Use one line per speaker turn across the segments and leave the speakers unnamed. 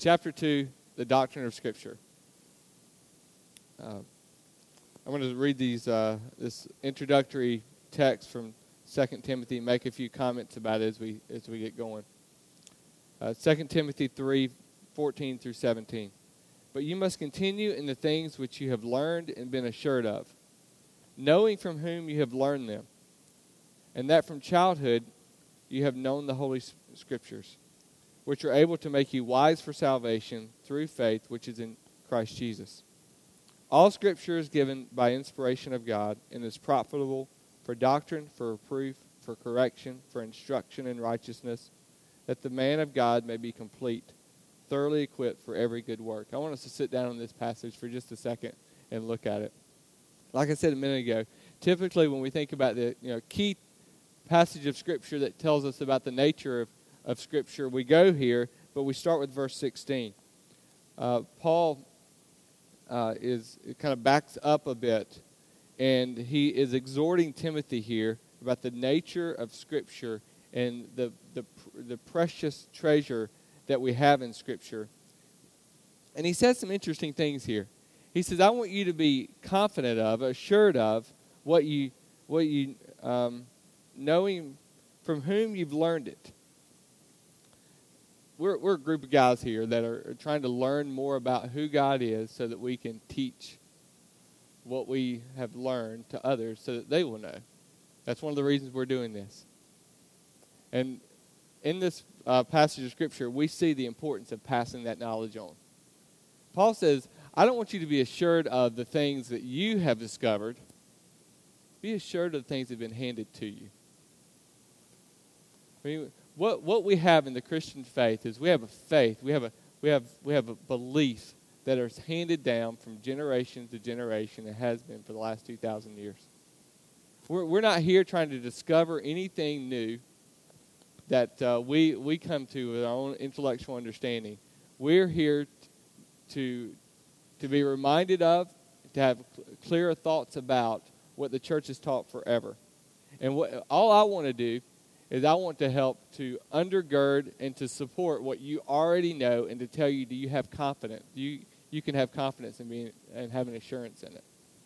chapter 2, the doctrine of Scripture. I'm going to read this introductory text from 2 Timothy and make a few comments about it as we get going. 2 Timothy 3:14 through 17. But you must continue in the things which you have learned and been assured of, knowing from whom you have learned them, and that from childhood you have known the Holy Scriptures, which are able to make you wise for salvation through faith which is in Christ Jesus. All Scripture is given by inspiration of God and is profitable for doctrine, for reproof, for correction, for instruction in righteousness, that the man of God may be complete, thoroughly equipped for every good work. I want us to sit down on this passage for just a second and look at it. Like I said a minute ago, typically when we think about the key passage of Scripture that tells us about the nature of Scripture, we go here, but we start with verse 16. Paul it kind of backs up a bit, and he is exhorting Timothy here about the nature of Scripture and the precious treasure that we have in Scripture. And he says some interesting things here. He says, I want you to be confident of, assured of, what you knowing from whom you've learned it. We're a group of guys here that are trying to learn more about who God is so that we can teach what we have learned to others so that they will know. That's one of the reasons we're doing this. And in this passage of Scripture, we see the importance of passing that knowledge on. Paul says, I don't want you to be assured of the things that you have discovered. Be assured of the things that have been handed to you. I mean, what we have in the Christian faith is we have a faith, we have a belief that is handed down from generation to generation. It has been for the last 2,000 years. We're not here trying to discover anything new that we come to with our own intellectual understanding. We're here to be reminded of, to have clearer thoughts about what the church has taught forever. And all I want to do is I want to help to undergird and to support what you already know and to tell you, do you have confidence? You can have confidence in being and have an assurance in it.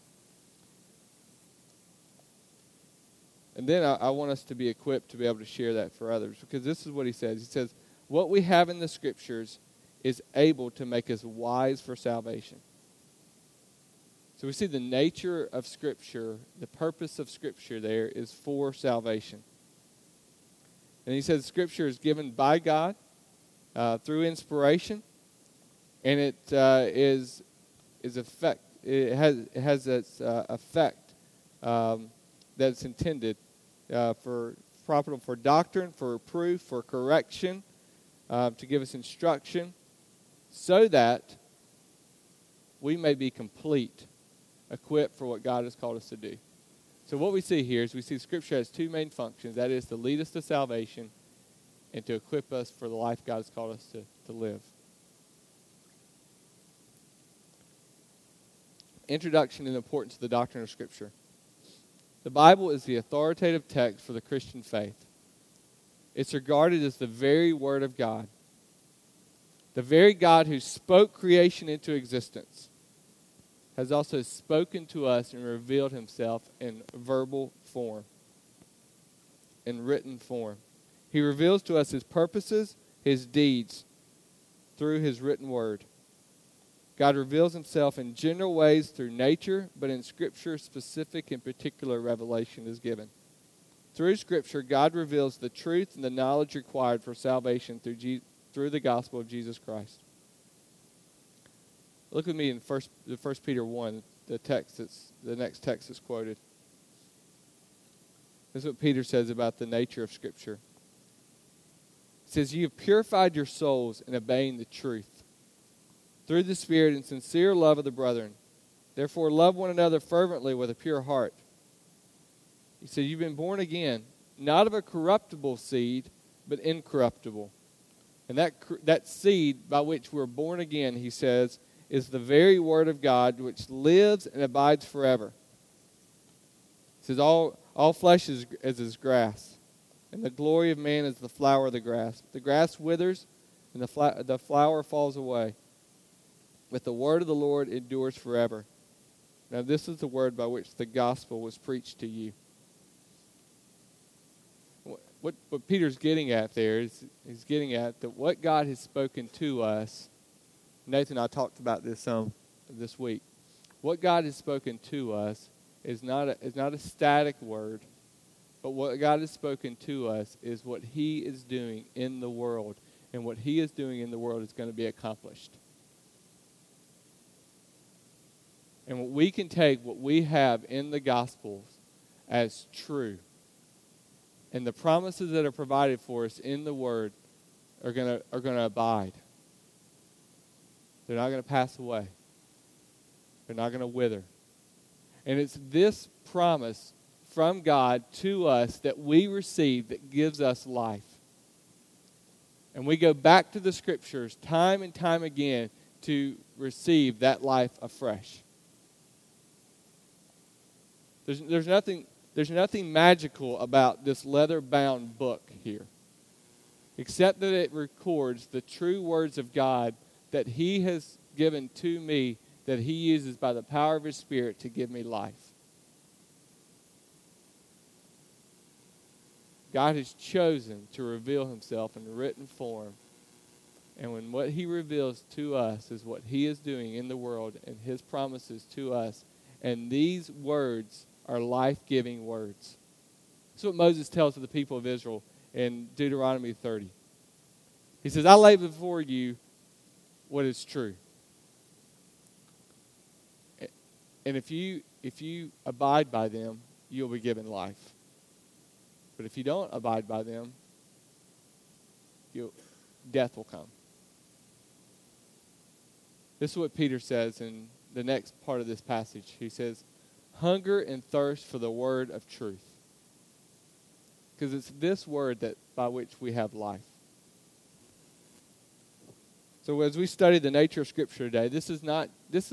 And then I want us to be equipped to be able to share that for others, because this is what he says. He says, what we have in the Scriptures is able to make us wise for salvation. So we see the nature of Scripture, the purpose of Scripture there is for salvation. And he says Scripture is given by God through inspiration, and it is effect. It has its effect that's intended for doctrine, for reproof, for correction, to give us instruction, so that we may be complete, equipped for what God has called us to do. So what we see here is we see Scripture has two main functions. That is to lead us to salvation and to equip us for the life God has called us to live. Introduction and importance of the doctrine of Scripture. The Bible is the authoritative text for the Christian faith. It's regarded as the very Word of God. The very God who spoke creation into existence has also spoken to us and revealed himself in verbal form, in written form. He reveals to us his purposes, his deeds, through his written word. God reveals himself in general ways through nature, but in Scripture, specific and particular revelation is given. Through Scripture, God reveals the truth and the knowledge required for salvation through the gospel of Jesus Christ. Look with me in 1 Peter 1, the next text that's quoted. This is what Peter says about the nature of Scripture. He says, you have purified your souls in obeying the truth, through the Spirit and sincere love of the brethren. Therefore love one another fervently with a pure heart. He said, you've been born again, not of a corruptible seed, but incorruptible. And that seed by which we're born again, he says, is the very Word of God, which lives and abides forever. He says, all flesh is as grass, and the glory of man is the flower of the grass. The grass withers, and the flower falls away. But the word of the Lord endures forever. Now this is the word by which the gospel was preached to you. What Peter's getting at there is he's getting at that what God has spoken to us. Nathan and I talked about this this week. What God has spoken to us is not a static word, but what God has spoken to us is what He is doing in the world, and what He is doing in the world is going to be accomplished. And we can take what we have in the Gospels as true. And the promises that are provided for us in the Word are going to abide. They're not going to pass away. They're not going to wither. And it's this promise from God to us that we receive that gives us life. And we go back to the Scriptures time and time again to receive that life afresh. There's nothing magical about this leather-bound book here, except that it records the true words of God that He has given to me, that He uses by the power of His Spirit to give me life. God has chosen to reveal Himself in written form, and when what He reveals to us is what He is doing in the world and His promises to us, and these words are life-giving words. This is what Moses tells to the people of Israel in Deuteronomy 30. He says, I lay before you what is true. And if you abide by them, you'll be given life. But if you don't abide by them, death will come. This is what Peter says in the next part of this passage. He says, hunger and thirst for the word of truth. Because it's this word that by which we have life. So as we study the nature of Scripture today, this is not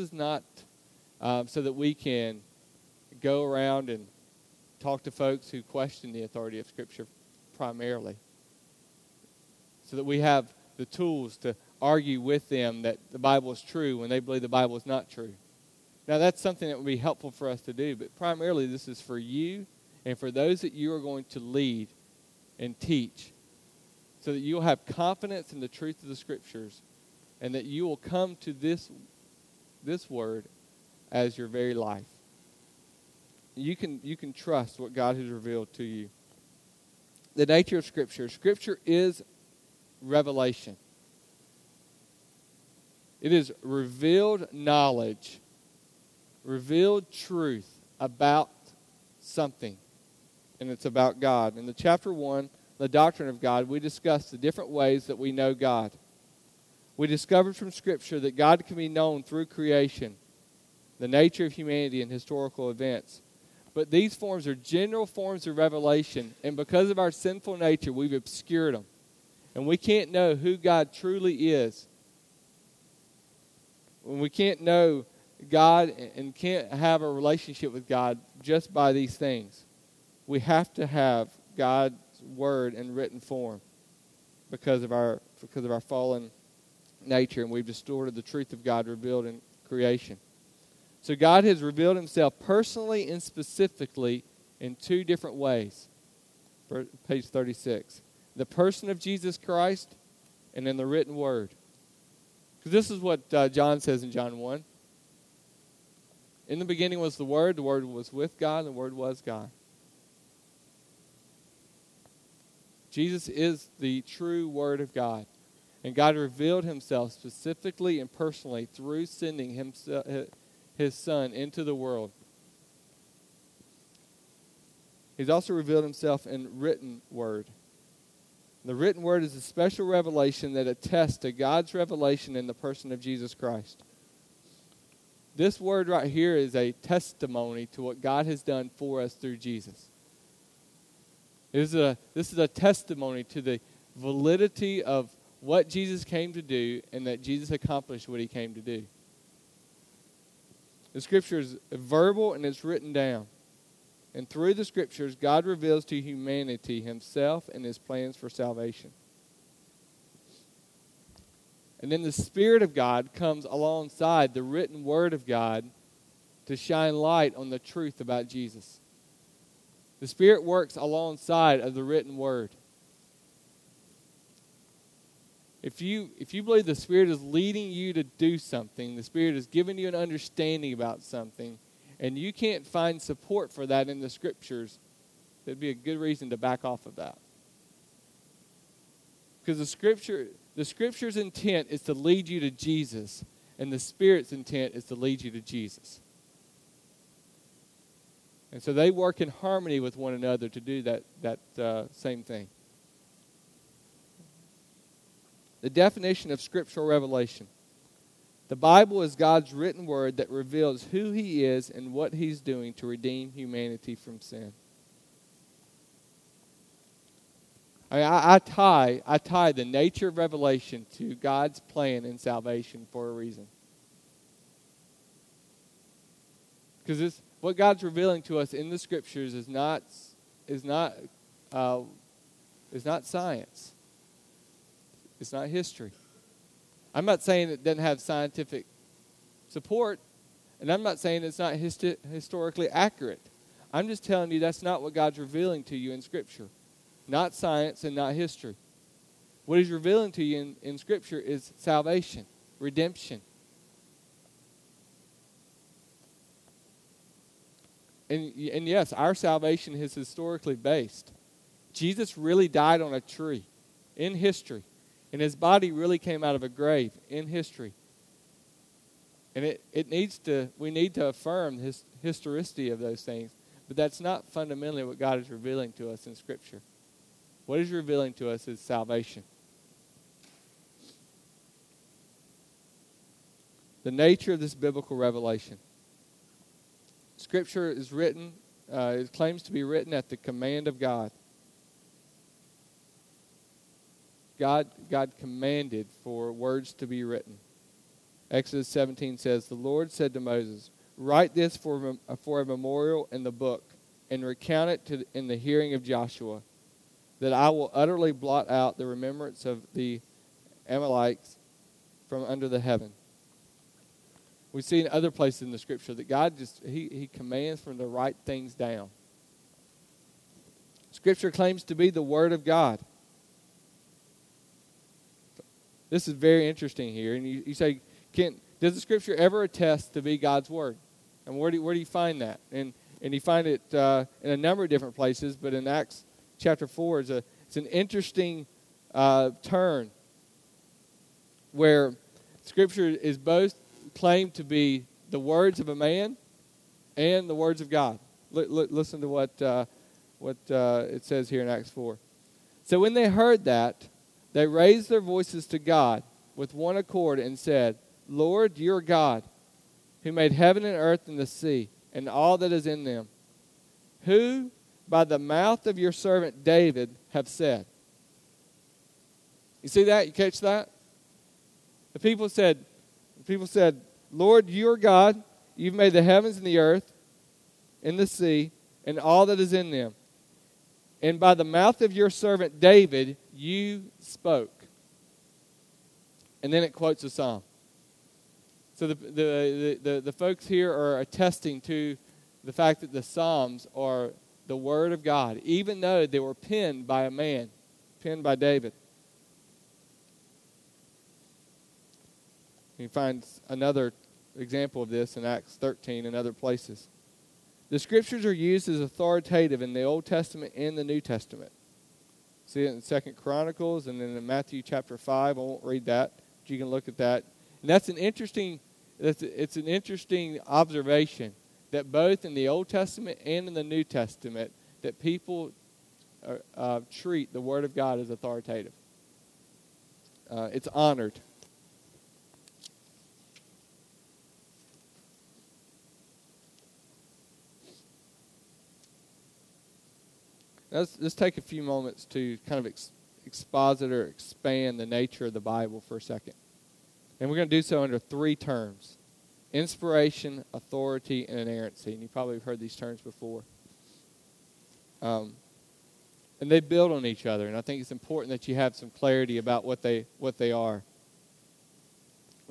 so that we can go around and talk to folks who question the authority of Scripture primarily. So that we have the tools to argue with them that the Bible is true when they believe the Bible is not true. Now, that's something that would be helpful for us to do, but primarily this is for you and for those that you are going to lead and teach, so that you'll have confidence in the truth of the Scriptures and that you will come to this word as your very life. You can trust what God has revealed to you. The nature of Scripture. Scripture is revelation. It is revealed knowledge, revealed truth about something, and it's about God. In the chapter 1, the doctrine of God, we discussed the different ways that we know God. We discovered from Scripture that God can be known through creation, the nature of humanity, and historical events. But these forms are general forms of revelation, and because of our sinful nature, we've obscured them. And we can't know who God truly is. When we can't know God and can't have a relationship with God just by these things. We have to have God's word in written form because of our fallen nature, and we've distorted the truth of God revealed in creation. So God has revealed Himself personally and specifically in two different ways. Page 36. The person of Jesus Christ and in the written word. Because this is what John says in John 1. In the beginning was the Word was with God, and the Word was God. Jesus is the true Word of God. And God revealed Himself specifically and personally through sending His Son into the world. He's also revealed Himself in written Word. The written Word is a special revelation that attests to God's revelation in the person of Jesus Christ. This word right here is a testimony to what God has done for us through Jesus. This is a testimony to the validity of what Jesus came to do and that Jesus accomplished what He came to do. The Scripture is verbal and it's written down. And through the Scriptures, God reveals to humanity Himself and His plans for salvation. And then the Spirit of God comes alongside the written Word of God to shine light on the truth about Jesus. The Spirit works alongside of the written Word. If you believe the Spirit is leading you to do something, the Spirit is giving you an understanding about something, and you can't find support for that in the Scriptures, that'd be a good reason to back off of that. Because the Scripture's intent is to lead you to Jesus, and the Spirit's intent is to lead you to Jesus. And so they work in harmony with one another to do that same thing. The definition of scriptural revelation. The Bible is God's written word that reveals who He is and what He's doing to redeem humanity from sin. I tie the nature of revelation to God's plan in salvation for a reason. Because what God's revealing to us in the Scriptures is not science. It's not history. I'm not saying it doesn't have scientific support, and I'm not saying it's not historically accurate. I'm just telling you that's not what God's revealing to you in Scripture. Not science and not history. What He's revealing to you in Scripture is salvation, redemption. And yes, our salvation is historically based. Jesus really died on a tree in history. And His body really came out of a grave in history. And we need to affirm the historicity of those things. But that's not fundamentally what God is revealing to us in Scripture. What He's revealing to us is salvation. The nature of this biblical revelation. Scripture is written, it claims to be written at the command of God. God commanded for words to be written. Exodus 17 says, "The Lord said to Moses, write this for a memorial in the book, and recount it in the hearing of Joshua, that I will utterly blot out the remembrance of the Amalekites from under the heaven." We see in other places in the Scripture that God He commands for them to write things down. Scripture claims to be the Word of God. This is very interesting here. And you say, does the Scripture ever attest to be God's Word? And where do you find that? And you find it in a number of different places, but in Acts chapter 4, it's an interesting turn where Scripture is both claimed to be the words of a man and the words of God. Listen to what it says here in Acts 4. "So when they heard that, they raised their voices to God with one accord and said, 'Lord, you are God, who made heaven and earth and the sea, and all that is in them, who by the mouth of your servant David have said.'" You see that? You catch that? The people said, "Lord, you are God. You've made the heavens and the earth and the sea and all that is in them. And by the mouth of your servant David, you spoke." And then it quotes a psalm. So the folks here are attesting to the fact that the Psalms are the Word of God, even though they were penned by a man, penned by David. You find another example of this in Acts 13 and other places. The Scriptures are used as authoritative in the Old Testament and the New Testament. See it in 2 Chronicles and then in Matthew chapter 5. I won't read that, but you can look at that. And it's an interesting observation that both in the Old Testament and in the New Testament that people treat the Word of God as authoritative. It's honored. Let's take a few moments to kind of exposit or expand the nature of the Bible for a second. And we're going to do so under three terms: inspiration, authority, and inerrancy. And you probably have heard these terms before. And they build on each other. And I think it's important that you have some clarity about what they are.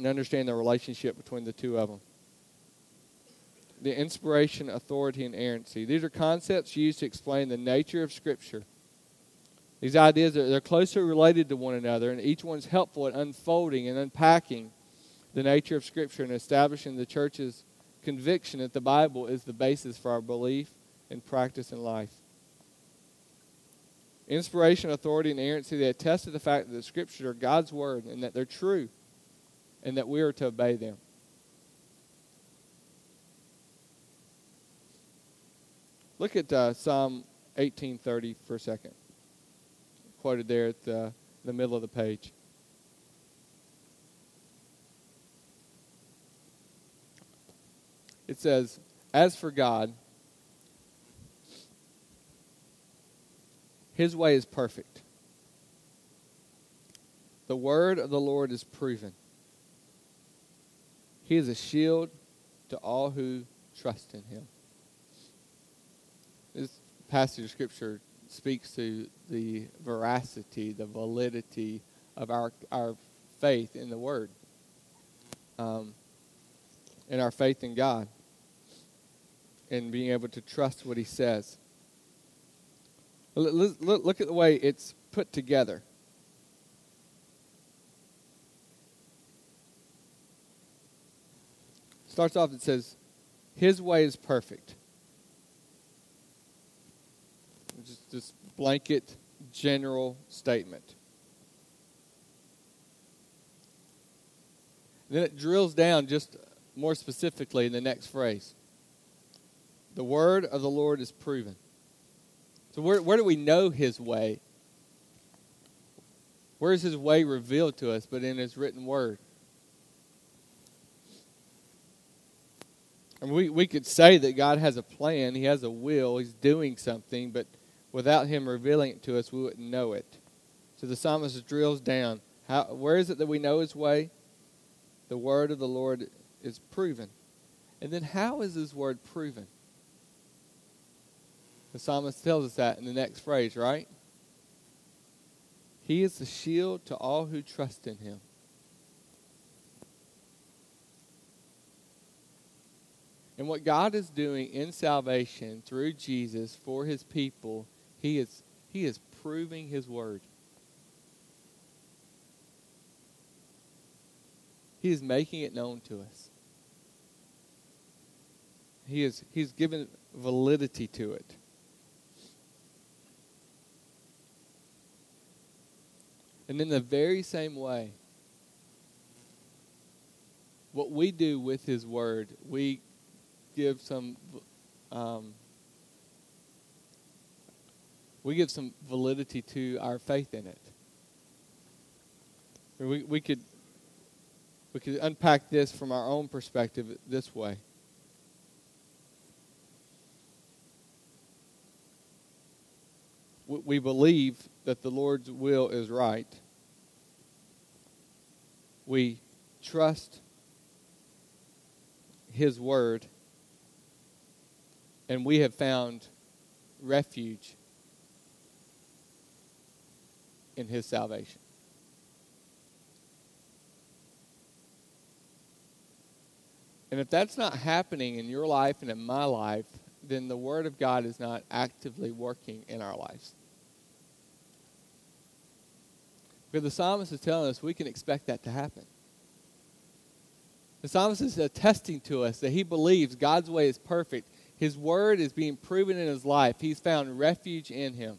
and understand the relationship between the two of them. The inspiration, authority, and inerrancy. These are concepts used to explain the nature of Scripture. These ideas they're closely related to one another, and each one's helpful at unfolding and unpacking the nature of Scripture and establishing the church's conviction that the Bible is the basis for our belief and practice in life. Inspiration, authority, and inerrancy, they attest to the fact that the Scriptures are God's Word and that they're true and that we are to obey them. Look at Psalm 18:30 for a second. Quoted there at the middle of the page. It says, "As for God, His way is perfect. The word of the Lord is proven. He is a shield to all who trust in Him." This passage of Scripture speaks to the veracity, the validity of our faith in the Word, and our faith in God, and being able to trust what He says. Look at the way it's put together. Starts off, it says, His way is perfect. Just this blanket, general statement. And then it drills down just more specifically in the next phrase. The word of the Lord is proven. So where do we know His way? Where is His way revealed to us but in His written word? And we could say that God has a plan, He has a will, He's doing something, but without Him revealing it to us, we wouldn't know it. So the psalmist drills down. Where is it that we know His way? The word of the Lord is proven. And then how is His word proven? The psalmist tells us that in the next phrase, right? He is the shield to all who trust in Him. And what God is doing in salvation through Jesus for His people, He is proving His word. He is making it known to us. He's given validity to it. And in the very same way, what we do with His word, we give some validity to our faith in it. We could unpack this from our own perspective this way. We believe that the Lord's will is right. We trust His word, and we have found refuge in His salvation. And if that's not happening in your life and in my life, then the Word of God is not actively working in our lives. Because the psalmist is telling us we can expect that to happen. The psalmist is attesting to us that he believes God's way is perfect. His word is being proven in his life. He's found refuge in Him.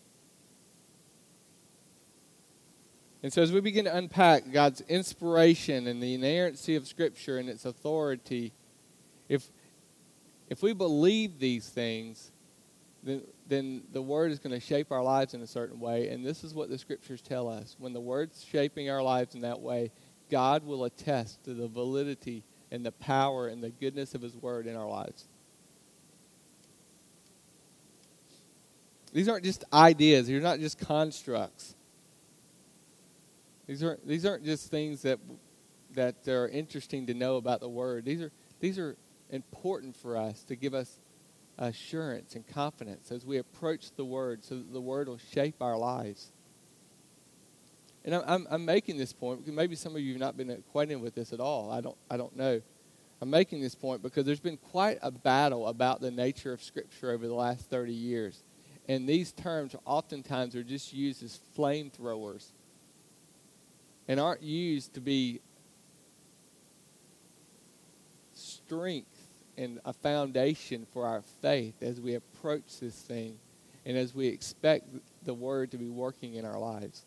And so as we begin to unpack God's inspiration and the inerrancy of Scripture and its authority, if we believe these things, then the Word is going to shape our lives in a certain way. And this is what the Scriptures tell us. When the Word's shaping our lives in that way, God will attest to the validity and the power and the goodness of His Word in our lives. These aren't just ideas. These are not just constructs. These aren't just things that are interesting to know about the Word. These are important for us to give us assurance and confidence as we approach the Word, so that the Word will shape our lives. And I'm making this point because maybe some of you have not been acquainted with this at all. I don't know. I'm making this point because there's been quite a battle about the nature of Scripture over the last 30 years. And these terms oftentimes are just used as flamethrowers and aren't used to be strength and a foundation for our faith as we approach this thing and as we expect the Word to be working in our lives.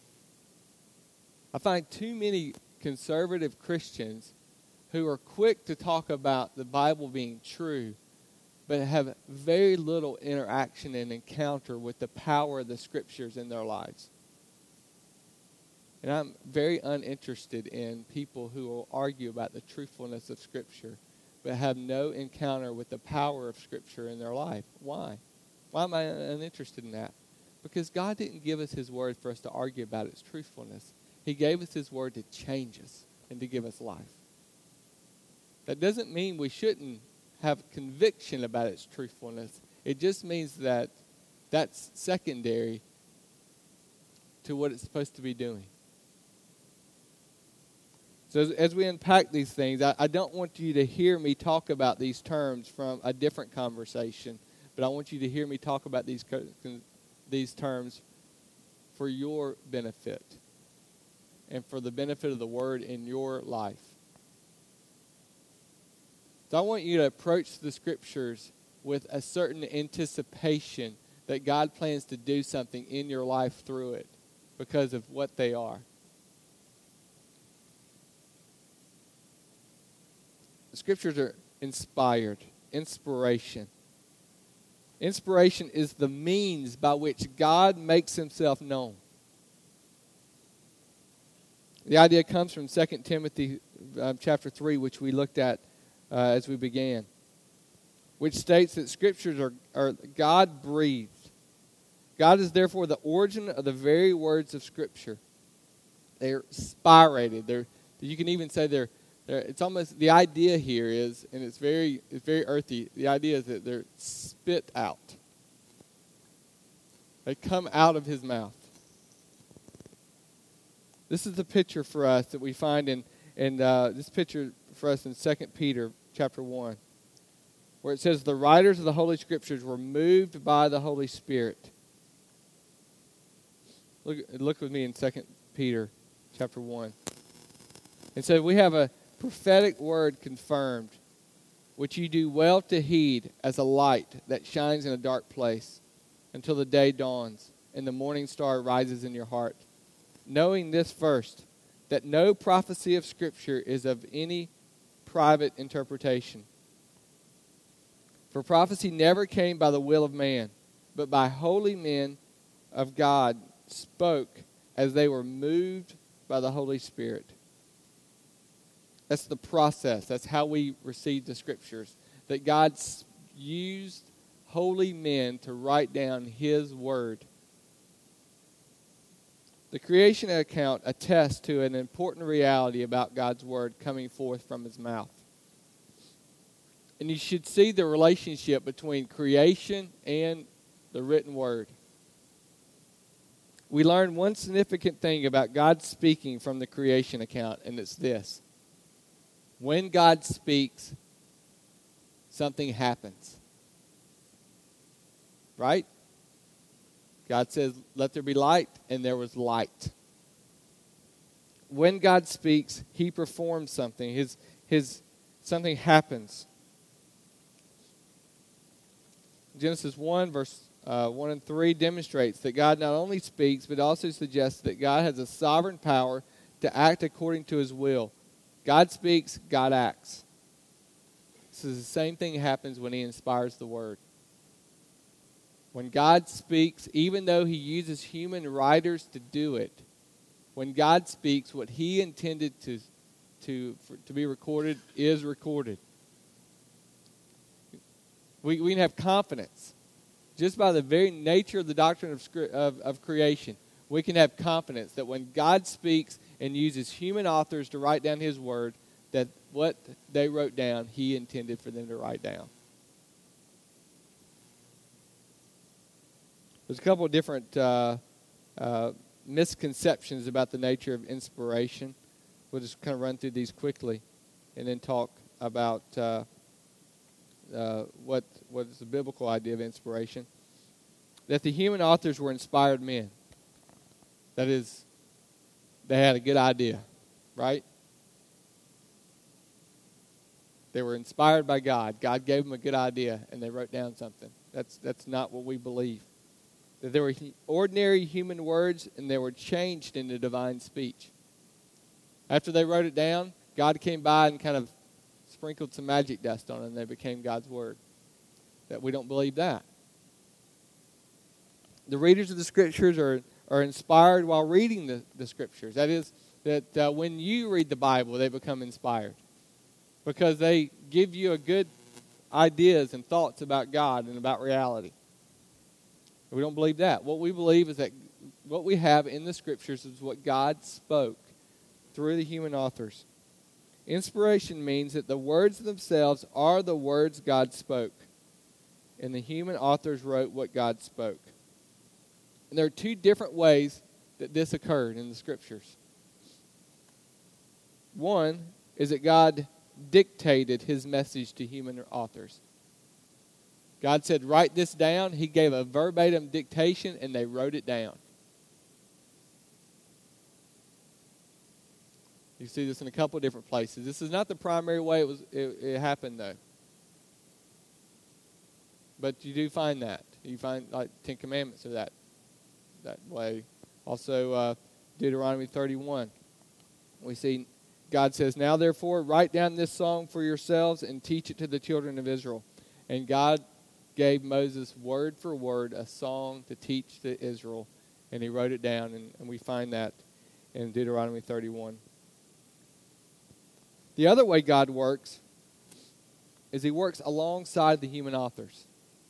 I find too many conservative Christians who are quick to talk about the Bible being true, but have very little interaction and encounter with the power of the Scriptures in their lives. And I'm very uninterested in people who will argue about the truthfulness of Scripture, but have no encounter with the power of Scripture in their life. Why? Why am I uninterested in that? Because God didn't give us His Word for us to argue about its truthfulness. He gave us His Word to change us and to give us life. That doesn't mean we shouldn't have conviction about its truthfulness. It just means that that's secondary to what it's supposed to be doing. So as we unpack these things, I don't want you to hear me talk about these terms from a different conversation, but I want you to hear me talk about these terms for your benefit and for the benefit of the Word in your life. So I want you to approach the Scriptures with a certain anticipation that God plans to do something in your life through it because of what they are. The Scriptures are inspired. Inspiration. Inspiration is the means by which God makes Himself known. The idea comes from 2 Timothy chapter 3, which we looked at as we began, which states that Scriptures are God-breathed. God is therefore the origin of the very words of Scripture. They're spirated. You can even say they're. It's almost, the idea here is, and it's very earthy. The idea is that they're spit out. They come out of His mouth. This is the picture for us that we find in this picture for us in 2 Peter chapter 1, where it says, the writers of the Holy Scriptures were moved by the Holy Spirit. Look with me in 2 Peter chapter 1. And so we have a prophetic word confirmed, which you do well to heed as a light that shines in a dark place until the day dawns and the morning star rises in your heart. Knowing this first, that no prophecy of Scripture is of any private interpretation. For prophecy never came by the will of man, but by holy men of God spoke as they were moved by the Holy Spirit. That's the process. That's how we receive the Scriptures. That God used holy men to write down His Word. The creation account attests to an important reality about God's Word coming forth from His mouth. And you should see the relationship between creation and the written Word. We learn one significant thing about God speaking from the creation account, and it's this. When God speaks, something happens. Right? God says, let there be light, and there was light. When God speaks, He performs something. Something happens. Genesis 1, verse 1 and 3 demonstrates that God not only speaks, but also suggests that God has a sovereign power to act according to His will. God speaks, God acts. This is the same thing that happens when He inspires the Word. When God speaks, even though He uses human writers to do it, when God speaks, what He intended to be recorded is recorded. We can have confidence. Just by the very nature of the doctrine of creation, we can have confidence that when God speaks and uses human authors to write down His Word, that what they wrote down, He intended for them to write down. There's a couple of different misconceptions about the nature of inspiration. We'll just kind of run through these quickly and then talk about what is the biblical idea of inspiration. That the human authors were inspired men. That is, they had a good idea, right? They were inspired by God. God gave them a good idea, and they wrote down something. That's not what we believe. That there were ordinary human words, and they were changed into divine speech. After they wrote it down, God came by and kind of sprinkled some magic dust on it, and they became God's word. That we don't believe that. The readers of the Scriptures are inspired while reading the Scriptures. That is, that when you read the Bible, they become inspired. Because they give you a good ideas and thoughts about God and about reality. We don't believe that. What we believe is that what we have in the Scriptures is what God spoke through the human authors. Inspiration means that the words themselves are the words God spoke. And the human authors wrote what God spoke. And there are two different ways that this occurred in the Scriptures. One is that God dictated his message to human authors. God said, write this down. He gave a verbatim dictation, and they wrote it down. You see this in a couple of different places. This is not the primary way it happened, though. But you do find that. You find, like, Ten Commandments are that way. Also, Deuteronomy 31. We see God says, now therefore, write down this song for yourselves and teach it to the children of Israel. And God gave Moses word for word a song to teach to Israel. And he wrote it down, and we find that in Deuteronomy 31. The other way God works is he works alongside the human authors.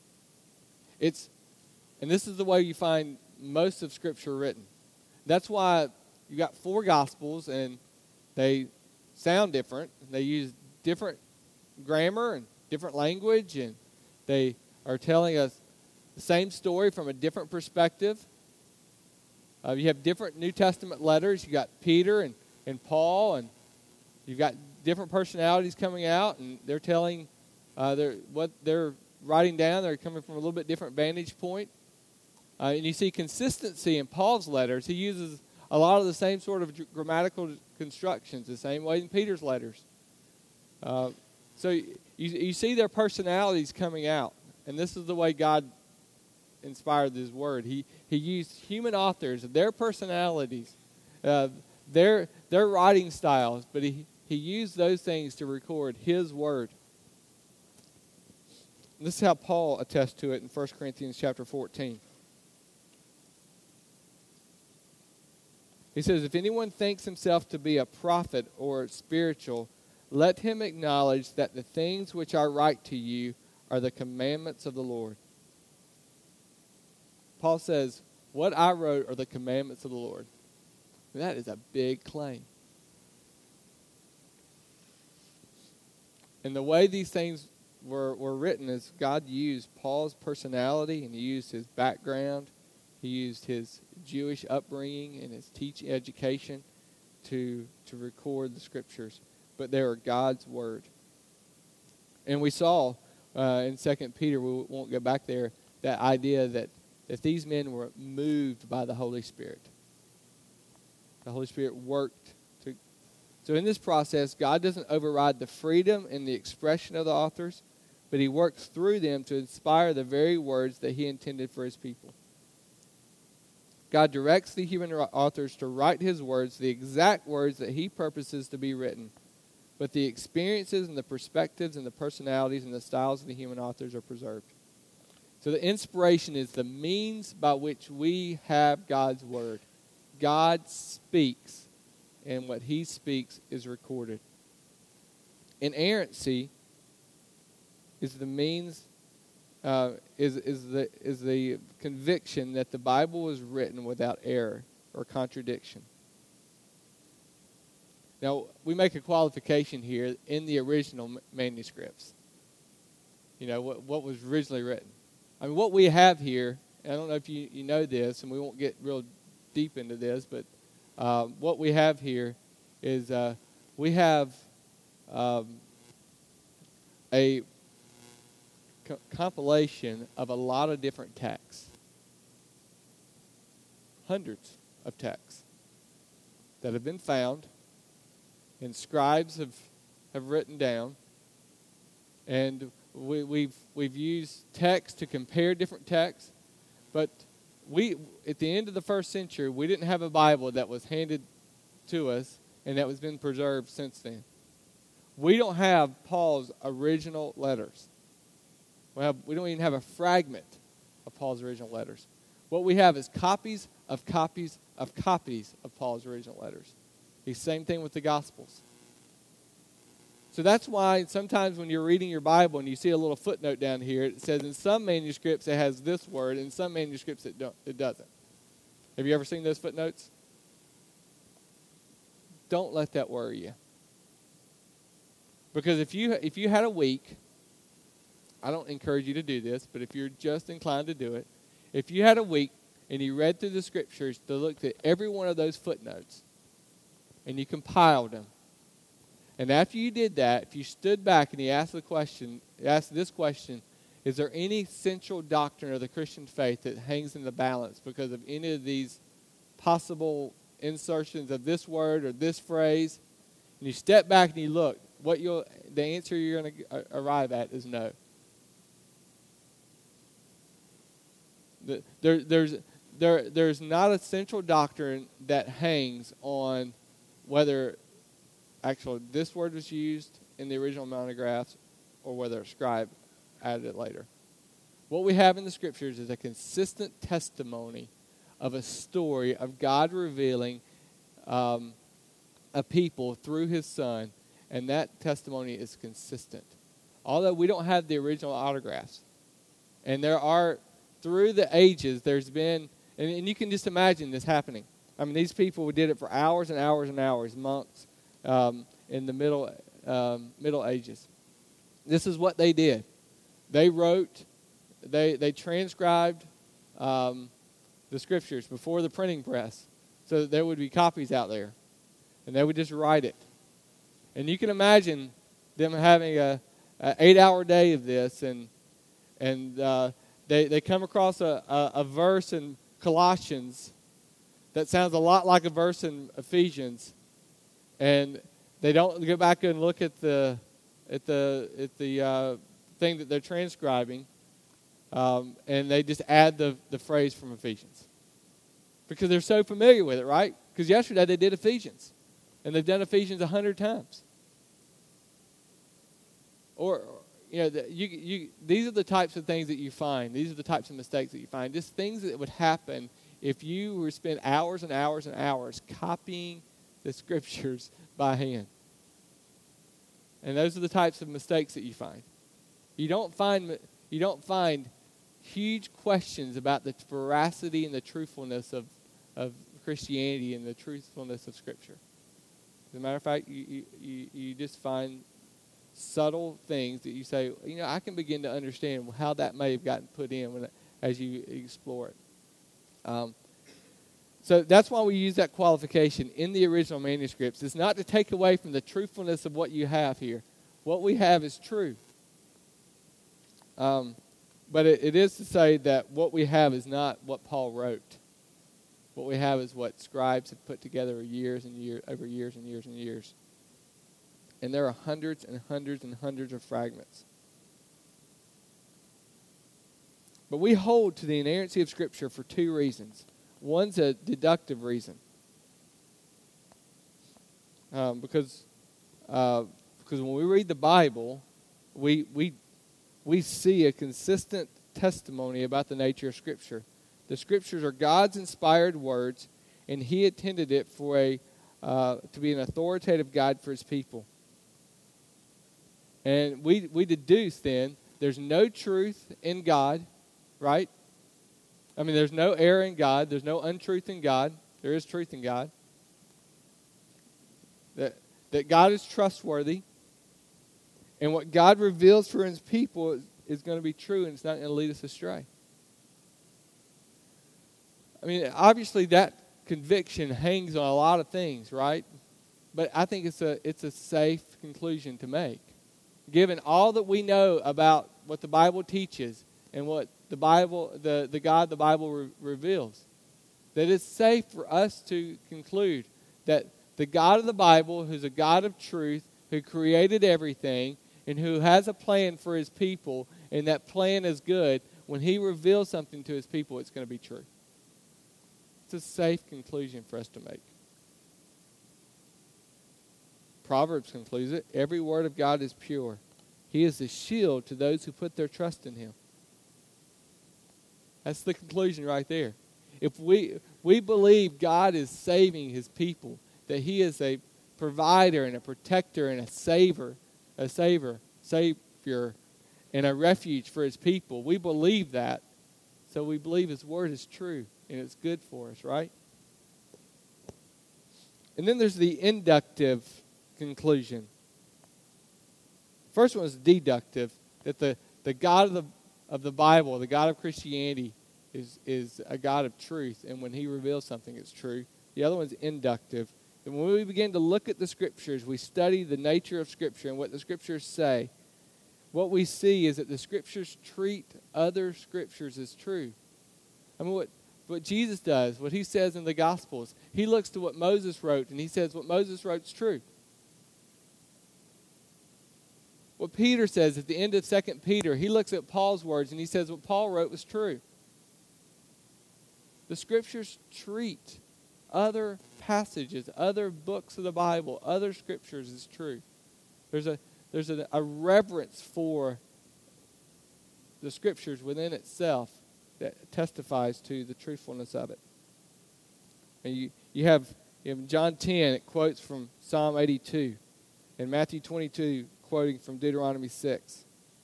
And this is the way you find most of Scripture written. That's why you got 4 Gospels, and they sound different. They use different grammar and different language, and they are telling us the same story from a different perspective. You have different New Testament letters. You got Peter and Paul, and you've got different personalities coming out, and they're telling what they're writing down. They're coming from a little bit different vantage point. And you see consistency in Paul's letters. He uses a lot of the same sort of grammatical constructions, the same way in Peter's letters. So you see their personalities coming out. And this is the way God inspired his word. He used human authors, their personalities, their writing styles, but he used those things to record his word. And this is how Paul attests to it in 1 Corinthians chapter 14. He says, if anyone thinks himself to be a prophet or spiritual, let him acknowledge that the things which I write to you are the commandments of the Lord. Paul says, what I wrote are the commandments of the Lord. That is a big claim. And the way these things were written is God used Paul's personality, and he used his background. He used his Jewish upbringing and his teaching education to record the Scriptures. But they are God's word. And we saw in 2 Peter, we won't go back there, that idea that these men were moved by the Holy Spirit. The Holy Spirit worked. So in this process, God doesn't override the freedom and the expression of the authors, but he works through them to inspire the very words that he intended for his people. God directs the human authors to write his words, the exact words that he purposes to be written. But the experiences and the perspectives and the personalities and the styles of the human authors are preserved. So the inspiration is the means by which we have God's word. God speaks, and what he speaks is recorded. Inerrancy is the means, is the conviction that the Bible was written without error or contradiction. Now, we make a qualification here in the original manuscripts. You know, what was originally written. I mean, what we have here, and I don't know if you know this, and we won't get real deep into this, but what we have here is we have a compilation of a lot of different texts. Hundreds of texts that have been found and scribes have written down. And we've used text to compare different texts, but at the end of the first century, we didn't have a Bible that was handed to us and that has been preserved since then. We don't have Paul's original letters. We don't even have a fragment of Paul's original letters. What we have is copies of copies of copies of Paul's original letters. The same thing with the Gospels. So that's why sometimes when you're reading your Bible and you see a little footnote down here, it says in some manuscripts it has this word, in some manuscripts it doesn't. Have you ever seen those footnotes? Don't let that worry you. Because if you had a week, I don't encourage you to do this, but if you're just inclined to do it, if you had a week and you read through the scriptures to look at every one of those footnotes and you compiled them, and after you did that, if you stood back and you asked this question, is there any central doctrine of the Christian faith that hangs in the balance because of any of these possible insertions of this word or this phrase? And you step back and you look, the answer you're going to arrive at is no. There's not a central doctrine that hangs on whether actually this word was used in the original monographs or whether a scribe added it later. What we have in the scriptures is a consistent testimony of a story of God revealing a people through his Son, and that testimony is consistent. Although we don't have the original autographs. And there are, through the ages, there's been, and you can just imagine this happening. I mean, these people did it for hours and hours and hours, monks, in the Middle Ages. This is what they did. They wrote, they transcribed the scriptures before the printing press so that there would be copies out there. And they would just write it. And you can imagine them having a 8-hour day of this, and they come across a verse in Colossians that sounds a lot like a verse in Ephesians, and they don't go back and look at the thing that they're transcribing, and they just add the phrase from Ephesians because they're so familiar with it, right? Because yesterday they did Ephesians, and they've done Ephesians 100 times. Or these are the types of things that you find. These are the types of mistakes that you find. Just things that would happen if you were to spend hours and hours and hours copying the scriptures by hand. And those are the types of mistakes that you find. You don't find huge questions about the veracity and the truthfulness of Christianity and the truthfulness of Scripture. As a matter of fact, you just find subtle things that you say, I can begin to understand how that may have gotten put in as you explore it. So that's why we use that qualification in the original manuscripts. It's not to take away from the truthfulness of what you have here. What we have is true. But it is to say that what we have is not what Paul wrote. What we have is what scribes have put together over years and years and years. And there are hundreds and hundreds and hundreds of fragments. But we hold to the inerrancy of Scripture for two reasons. One's a deductive reason. Because when we read the Bible, we see a consistent testimony about the nature of Scripture. The Scriptures are God's inspired words, and He intended it to be an authoritative guide for His people. And we deduce then there's no truth in God, right? I mean, there's no error in God. There's no untruth in God. There is truth in God. That God is trustworthy. And what God reveals for His people is going to be true, and it's not going to lead us astray. I mean, obviously that conviction hangs on a lot of things, right? But I think it's a safe conclusion to make. Given all that we know about what the Bible teaches and what the God the Bible reveals, that it's safe for us to conclude that the God of the Bible, who's a God of truth, who created everything, and who has a plan for his people, and that plan is good, when he reveals something to his people, it's going to be true. It's a safe conclusion for us to make. Proverbs concludes it. Every word of God is pure. He is a shield to those who put their trust in him. That's the conclusion right there. If we believe God is saving his people, that he is a provider and a protector and a savior, and a refuge for his people, we believe that. So we believe his word is true and it's good for us, right? And then there's the inductive conclusion. First one is deductive, that the God of the Bible, the God of Christianity, is a God of truth, and when he reveals something, it's true. The other one's inductive. And when we begin to look at the Scriptures, we study the nature of Scripture and what the Scriptures say, what we see is that the Scriptures treat other Scriptures as true. I mean, what Jesus does, what he says in the Gospels, he looks to what Moses wrote, and he says what Moses wrote is true. What Peter says at the end of 2 Peter, he looks at Paul's words, and he says what Paul wrote was true. The Scriptures treat other passages, other books of the Bible, other Scriptures as true. There's a reverence for the Scriptures within itself that testifies to the truthfulness of it. And you have John 10, it quotes from Psalm 82, and Matthew 22, quoting from Deuteronomy 6.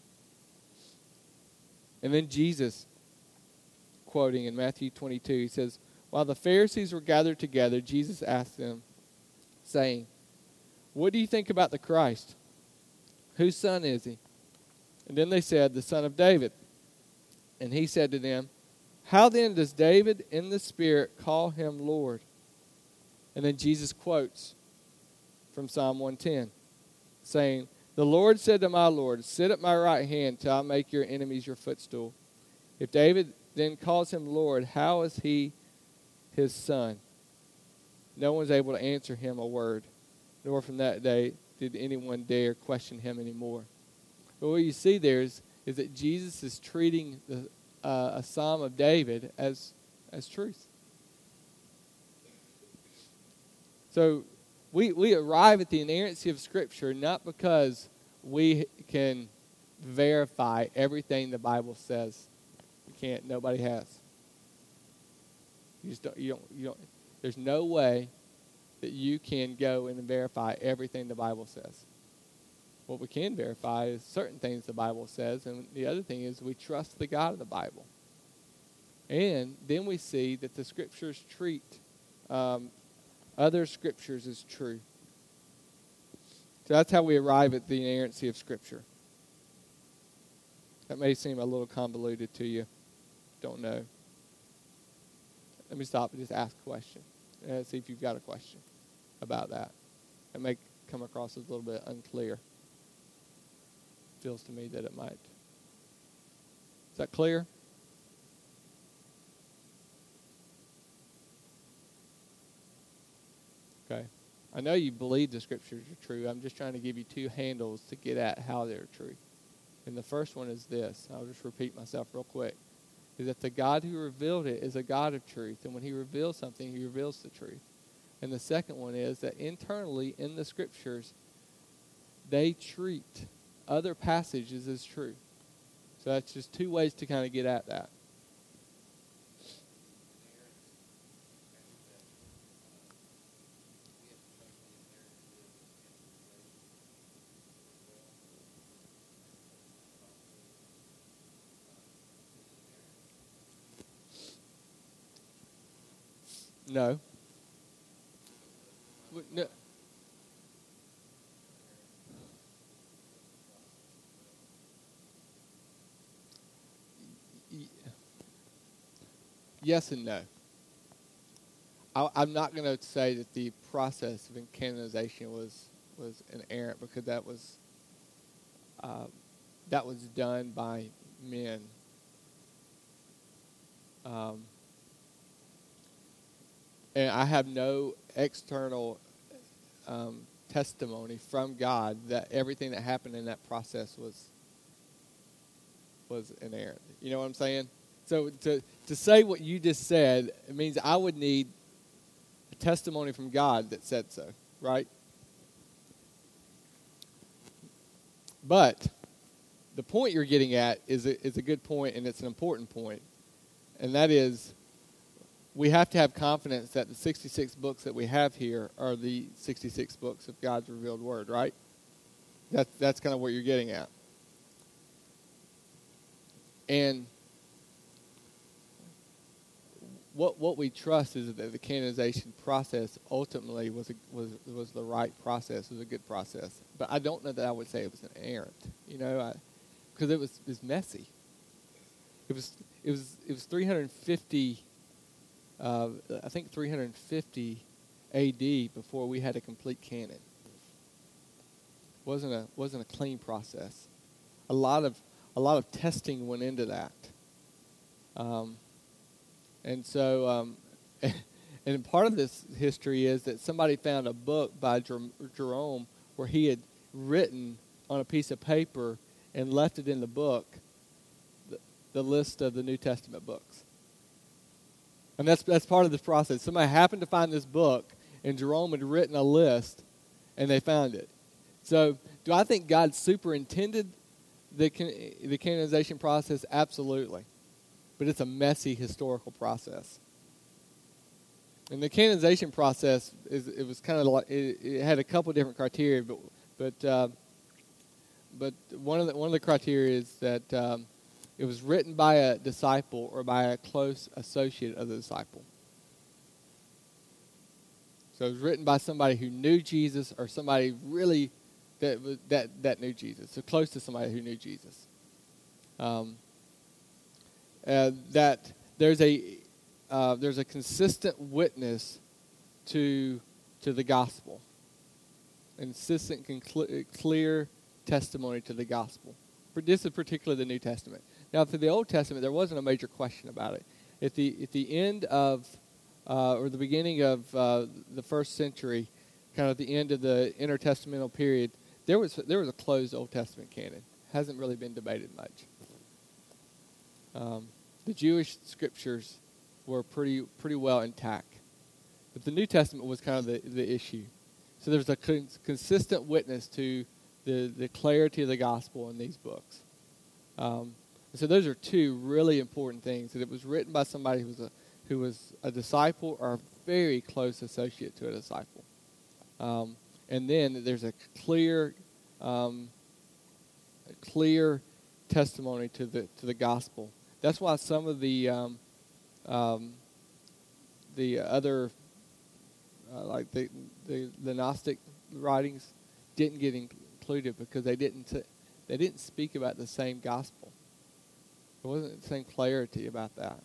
And then Jesus, quoting in Matthew 22, he says, while the Pharisees were gathered together, Jesus asked them, saying, what do you think about the Christ? Whose son is he? And then they said, the son of David. And he said to them, how then does David in the Spirit call him Lord? And then Jesus quotes from Psalm 110, saying, the Lord said to my Lord, sit at my right hand till I make your enemies your footstool. If David then calls him Lord, how is he his son? No one's able to answer him a word, nor from that day did anyone dare question him anymore. But what you see there is that Jesus is treating a Psalm of David as truth. So we arrive at the inerrancy of Scripture not because we can verify everything the Bible says. You can't. Nobody has. You just don't. You don't. There's no way that you can go and verify everything the Bible says. What we can verify is certain things the Bible says, and the other thing is we trust the God of the Bible. And then we see that the Scriptures treat other Scriptures as true. So that's how we arrive at the inerrancy of Scripture. That may seem a little convoluted to you. Don't know. Let me stop and just ask a question. See if you've got a question about that. It may come across as a little bit unclear. Feels to me that it might. Is that clear? Okay. I know you believe the Scriptures are true. I'm just trying to give you two handles to get at how they're true. And the first one is this. I'll just repeat myself real quick. Is that the God who revealed it is a God of truth. And when he reveals something, he reveals the truth. And the second one is that internally in the Scriptures, they treat other passages as true. So that's just two ways to kind of get at that. No. No. Yes and no. I'm not going to say that the process of canonization was inerrant, because that was done by men. And I have no external testimony from God that everything that happened in that process was inerrant. You know what I'm saying? So to say what you just said, it means I would need a testimony from God that said so, right? But the point you're getting at is a good point, and it's an important point, and that is we have to have confidence that the 66 books that we have here are the 66 books of God's revealed word, right? That's kind of what you're getting at. And what we trust is that the canonization process ultimately was the right process, was a good process. But I don't know that I would say it was inerrant, because it was messy. It was 350. I think 350 A.D. before we had a complete canon. Wasn't a clean process. A lot of testing went into that. And so, and part of this history is that somebody found a book by Jerome where he had written on a piece of paper and left it in the book the list of the New Testament books. And that's part of this process. Somebody happened to find this book, and Jerome had written a list, and they found it. So, do I think God superintended the canonization process? Absolutely. But it's a messy historical process. And the canonization process it was kind of like it had a couple different criteria, but one of the criteria is that it was written by a disciple or by a close associate of the disciple. So it was written by somebody who knew Jesus, or somebody really that knew Jesus, so close to somebody who knew Jesus. That there's a consistent witness to the gospel, consistent, clear testimony to the gospel. This is particularly the New Testament. Now, for the Old Testament, there wasn't a major question about it. At the end of or the beginning of the first century, kind of the end of the intertestamental period, there was a closed Old Testament canon. Hasn't really been debated much. The Jewish scriptures were pretty well intact, but the New Testament was kind of the issue. So there's a consistent witness to the clarity of the gospel in these books. So those are two really important things. That it was written by somebody who was a disciple or a very close associate to a disciple. And then there's a clear testimony to the gospel. That's why some of the other like the Gnostic writings didn't get included, because they didn't speak about the same gospel. There wasn't the same clarity about that.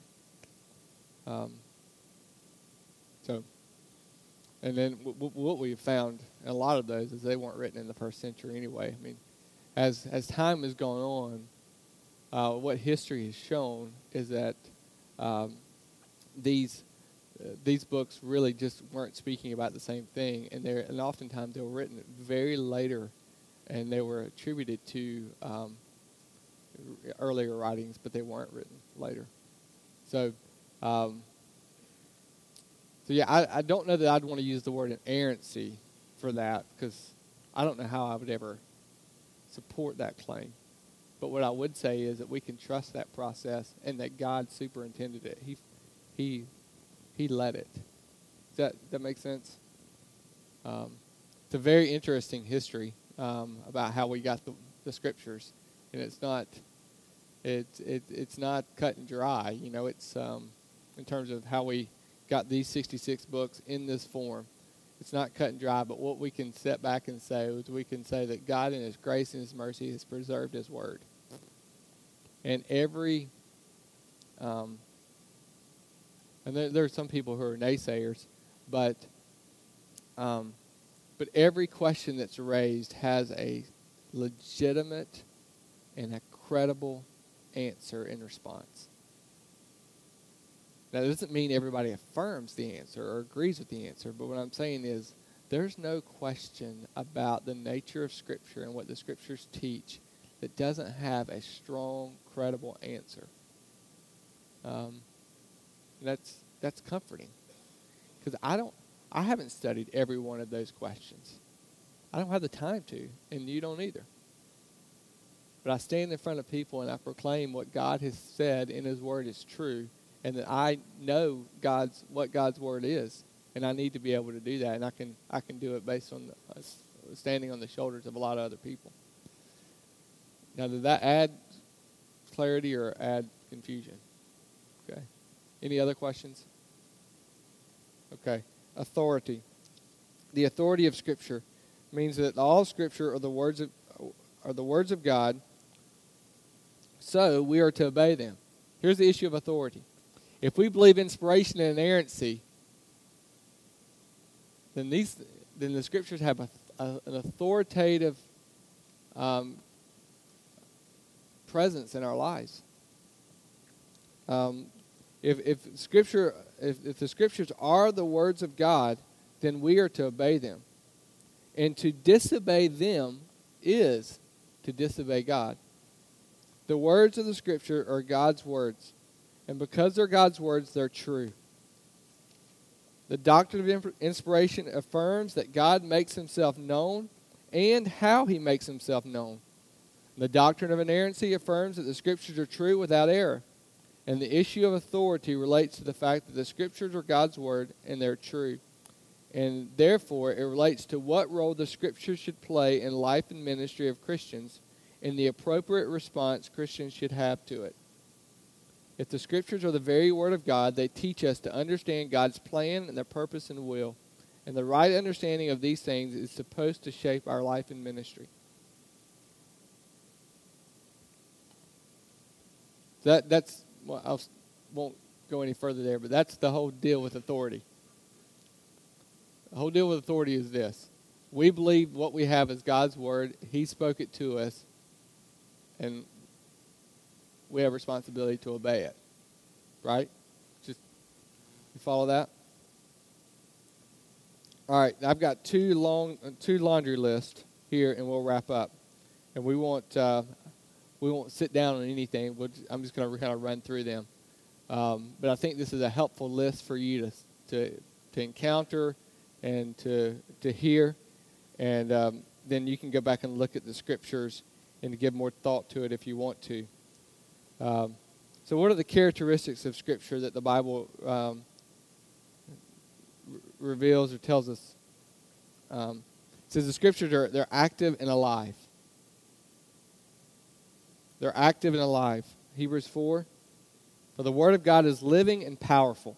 And then what we found in a lot of those is they weren't written in the first century anyway. I mean, as time has gone on, what history has shown is that these books really just weren't speaking about the same thing, and oftentimes they were written very later, and they were attributed to earlier writings, but they weren't written later. So yeah, I don't know that I'd want to use the word inerrancy for that, because I don't know how I would ever support that claim. But what I would say is that we can trust that process, and that God superintended it. He led it. Does that make sense? It's a very interesting history about how we got the scriptures, and it's not cut and dry. It's in terms of how we got these 66 books in this form. It's not cut and dry, but what we can step back and say is we can say that God in His grace and His mercy has preserved His word. And and there are some people who are naysayers But every question that's raised has a legitimate and a credible answer in response. Now, that doesn't mean everybody affirms the answer or agrees with the answer, but what I'm saying is there's no question about the nature of Scripture and what the Scriptures teach that doesn't have a strong, credible answer. That's comforting, because I haven't studied every one of those questions. I don't have the time to, and you don't either. But I stand in front of people and I proclaim what God has said in His Word is true, and that I know what God's Word is, and I need to be able to do that, and I can do it based on standing on the shoulders of a lot of other people. Now, did that add clarity or add confusion? Okay. Any other questions? Okay. Authority. The authority of Scripture means that all Scripture are the words of God, so we are to obey them. Here's the issue of authority. If we believe inspiration and inerrancy, then the Scriptures have an authoritative presence in our lives. If the Scriptures are the words of God, then we are to obey them. And to disobey them is to disobey God. The words of the Scripture are God's words. And because they're God's words, they're true. The doctrine of inspiration affirms that God makes Himself known and how He makes Himself known. The doctrine of inerrancy affirms that the Scriptures are true without error. And the issue of authority relates to the fact that the Scriptures are God's Word and they're true. And therefore, it relates to what role the Scriptures should play in life and ministry of Christians and the appropriate response Christians should have to it. If the Scriptures are the very Word of God, they teach us to understand God's plan and their purpose and will. And the right understanding of these things is supposed to shape our life and ministry. That's well, I won't go any further there, but that's the whole deal with authority. The whole deal with authority is this. We believe what we have is God's Word. He spoke it to us, and we have responsibility to obey it. Right? You follow that? All right, I've got two laundry lists here, and we'll wrap up. And we won't sit down on anything. I'm just going to kind of run through them. But I think this is a helpful list for you to encounter and to hear. And then you can go back and look at the Scriptures and to give more thought to it if you want to. So what are the characteristics of Scripture that the Bible reveals or tells us? It says the Scriptures they're active and alive. They're active and alive. Hebrews 4. For the Word of God is living and powerful.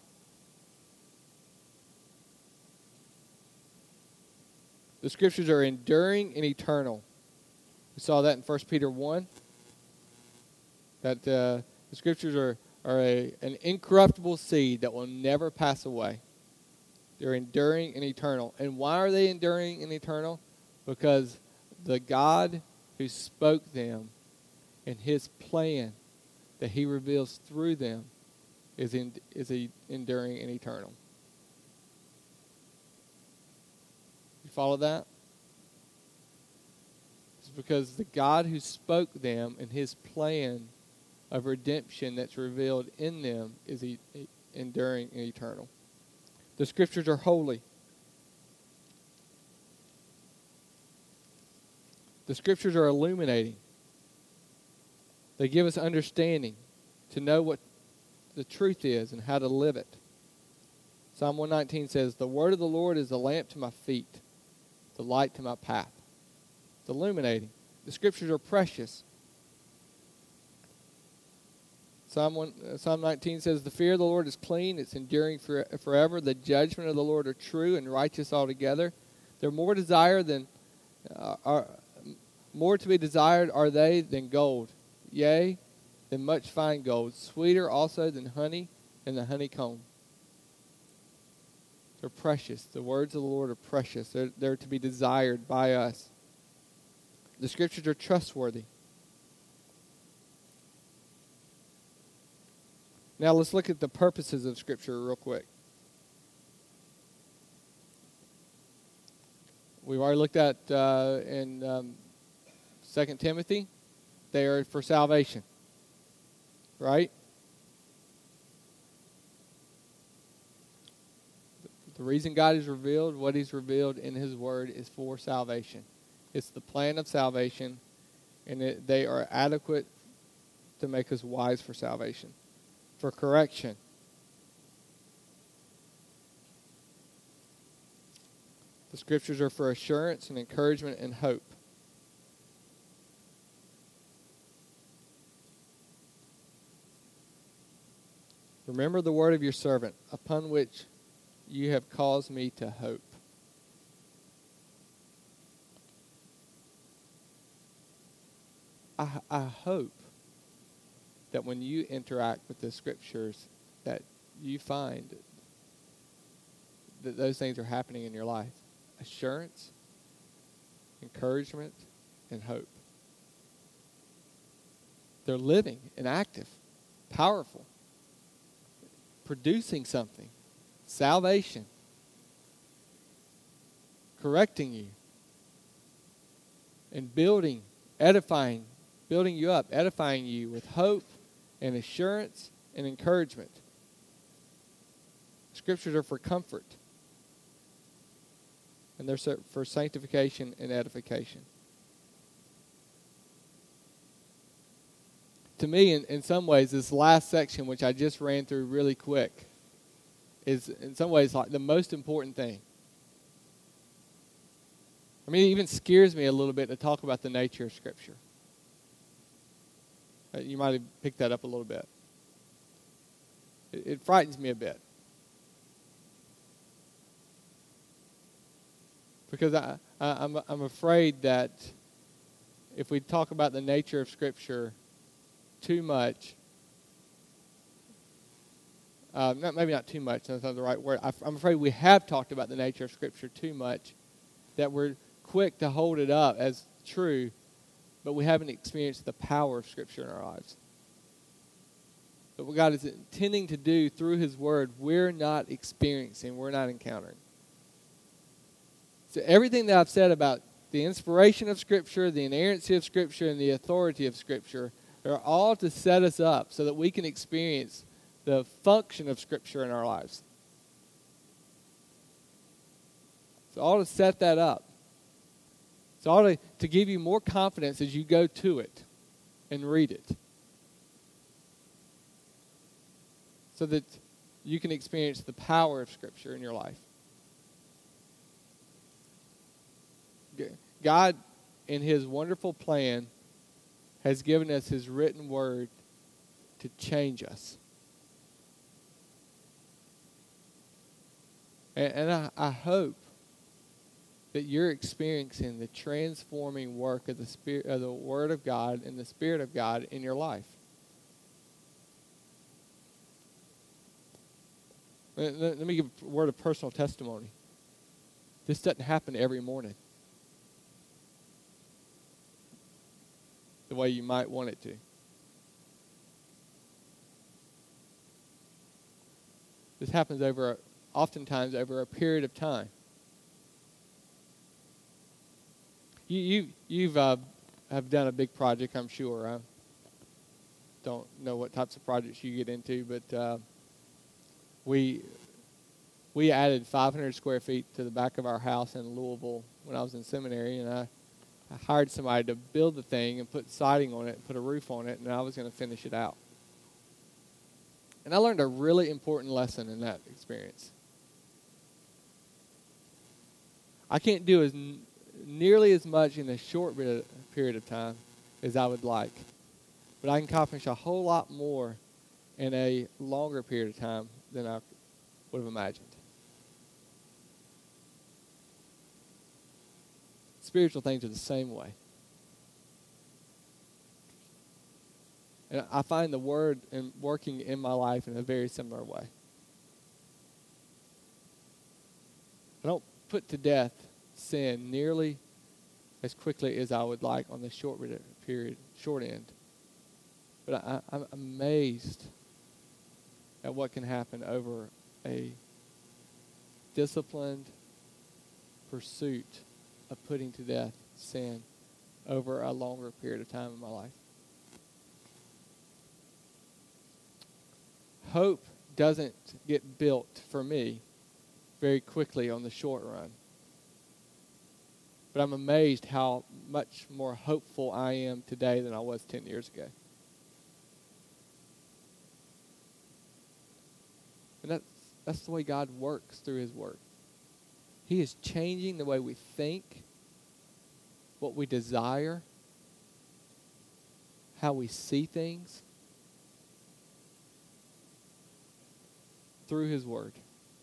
The Scriptures are enduring and eternal. We saw that in 1 Peter 1. That the Scriptures are an incorruptible seed that will never pass away. They're enduring and eternal. And why are they enduring and eternal? Because the God who spoke them and His plan that He reveals through them is enduring and eternal. You follow that? It's because the God who spoke them and His plan of redemption that's revealed in them is enduring and eternal. The Scriptures are holy. The Scriptures are illuminating. They give us understanding to know what the truth is and how to live it. Psalm 119 says, the word of the Lord is a lamp to my feet, the light to my path. It's illuminating. The Scriptures are precious. Psalm 19 says, the fear of the Lord is clean, it's enduring forever. The judgment of the Lord are true and righteous altogether. They're more to be desired are they than gold, yea, than much fine gold, sweeter also than honey and the honeycomb. They're precious. The words of the Lord are precious. They're to be desired by us. The Scriptures are trustworthy. Now let's look at the purposes of Scripture real quick. We've already looked at in 2 Timothy. They are for salvation. Right? The reason God is revealed, what He's revealed in His Word, is for salvation. It's the plan of salvation, and they are adequate to make us wise for salvation, for correction. The Scriptures are for assurance and encouragement and hope. Remember the word of your servant, upon which you have caused me to hope. I hope that when you interact with the Scriptures, that you find that those things are happening in your life. Assurance, encouragement, and hope. They're living and active, powerful, producing something. Salvation, correcting you, and building you up, edifying you with hope and assurance and encouragement. Scriptures are for comfort, and they're for sanctification and edification. To me, in some ways, this last section, which I just ran through really quick, is in some ways like the most important thing. I mean, it even scares me a little bit to talk about the nature of Scripture. You might have picked that up a little bit. It frightens me a bit. Because I'm afraid that if we talk about the nature of Scripture too much, maybe not too much, that's not the right word. I'm afraid we have talked about the nature of Scripture too much, that we're quick to hold it up as true, but we haven't experienced the power of Scripture in our lives. But what God is intending to do through His Word, we're not experiencing, we're not encountering. So everything that I've said about the inspiration of Scripture, the inerrancy of Scripture, and the authority of Scripture are all to set us up so that we can experience the function of Scripture in our lives. It's all to set that up. It's all to give you more confidence as you go to it and read it. So that you can experience the power of Scripture in your life. God, in His wonderful plan, has given us His written word to change us. And I hope that you're experiencing the transforming work of the Spirit, of the Word of God and the Spirit of God in your life. Let me give a word of personal testimony. This doesn't happen every morning the way you might want it to. This happens oftentimes over a period of time. You've have done a big project, I'm sure. I don't know what types of projects you get into, but we added 500 square feet to the back of our house in Louisville when I was in seminary, and I hired somebody to build the thing and put siding on it and put a roof on it, and I was going to finish it out. And I learned a really important lesson in that experience. I can't do nearly as much in a short period of time as I would like, but I can accomplish a whole lot more in a longer period of time than I would have imagined. Spiritual things are the same way. And I find the Word working in my life in a very similar way. put to death sin nearly as quickly as I would like on the short end. But I'm amazed at what can happen over a disciplined pursuit of putting to death sin over a longer period of time in my life. Hope doesn't get built for me very quickly on the short run. But I'm amazed how much more hopeful I am today than I was 10 years ago. And that's the way God works through his word. He is changing the way we think, what we desire, how we see things through his word.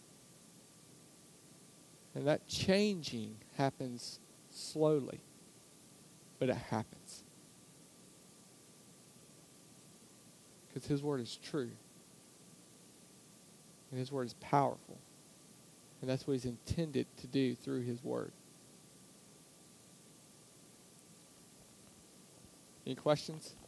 And that changing happens slowly, but it happens. Because his word is true. And his word is powerful. And that's what he's intended to do through his word. Any questions?